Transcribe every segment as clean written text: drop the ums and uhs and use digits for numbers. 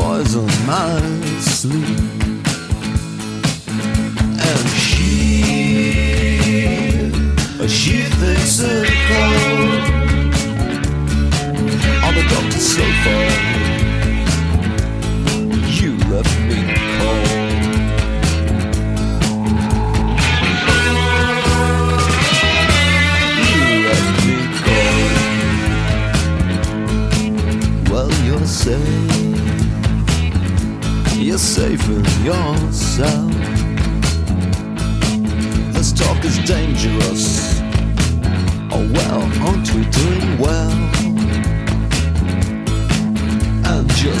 poison my sleep. And she thinks it cold on the doctor's sofa. You left me cold. You left me cold. Well, you're safe in yourself. This talk is dangerous. Oh well, aren't we doing well? And your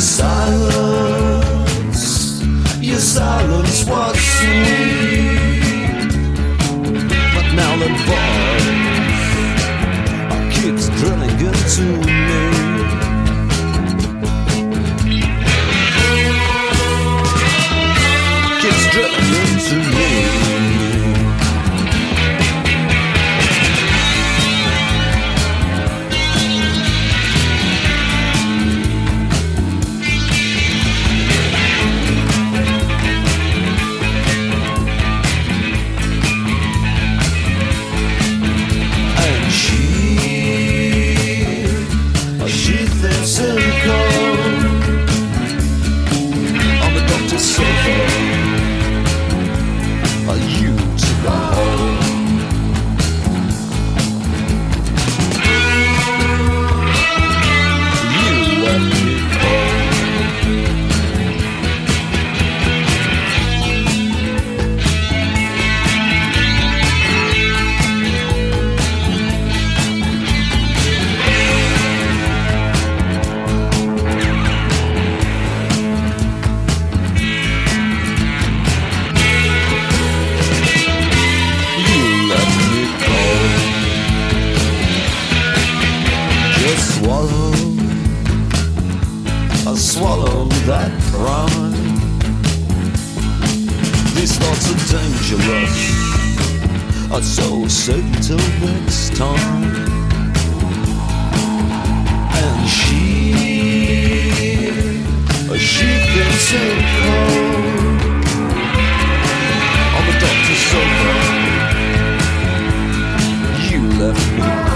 silence was sweet. But now the voice keeps drilling into me. Keeps drilling into me. Swallow that pride. These thoughts are dangerous. So safe till next time. And she thinks it cold on the doctor's sofa. You left me